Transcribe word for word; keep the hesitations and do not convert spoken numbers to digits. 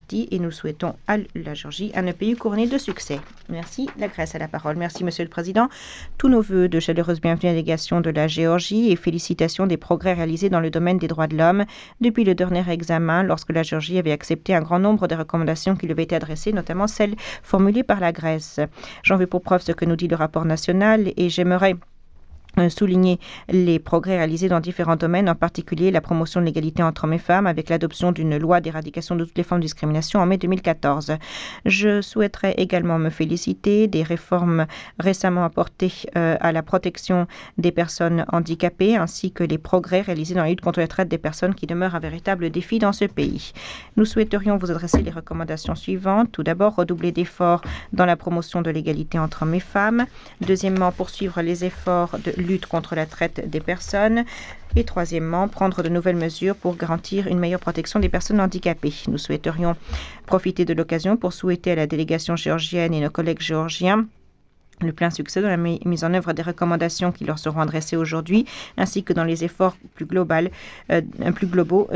partie et nous souhaitons à la Géorgie un pays couronné de succès. Merci. La Grèce a la parole. Merci, Monsieur le Président. Tous nos voeux de chaleureuse bienvenue à la délégation de la Géorgie et félicitations des progrès réalisés dans le domaine des droits de l'homme depuis le dernier examen lorsque la Géorgie avait accepté un grand nombre de recommandations qui lui avaient été adressées, notamment celles formulées par la Grèce. J'en veux pour preuve ce que nous dit le rapport national et j'aimerais souligner les progrès réalisés dans différents domaines, en particulier la promotion de l'égalité entre hommes et femmes avec l'adoption d'une loi d'éradication de toutes les formes de discrimination en mai deux mille quatorze. Je souhaiterais également me féliciter des réformes récemment apportées euh, à la protection des personnes handicapées ainsi que les progrès réalisés dans la lutte contre la traite des personnes qui demeurent un véritable défi dans ce pays. Nous souhaiterions vous adresser les recommandations suivantes. Tout d'abord, redoubler d'efforts dans la promotion de l'égalité entre hommes et femmes. Deuxièmement, poursuivre les efforts de lutte contre la traite des personnes. Et troisièmement, prendre de nouvelles mesures pour garantir une meilleure protection des personnes handicapées. Nous souhaiterions profiter de l'occasion pour souhaiter à la délégation géorgienne et nos collègues géorgiens le plein succès dans la mise en œuvre des recommandations qui leur seront adressées aujourd'hui, ainsi que dans les efforts plus, global, euh, plus globaux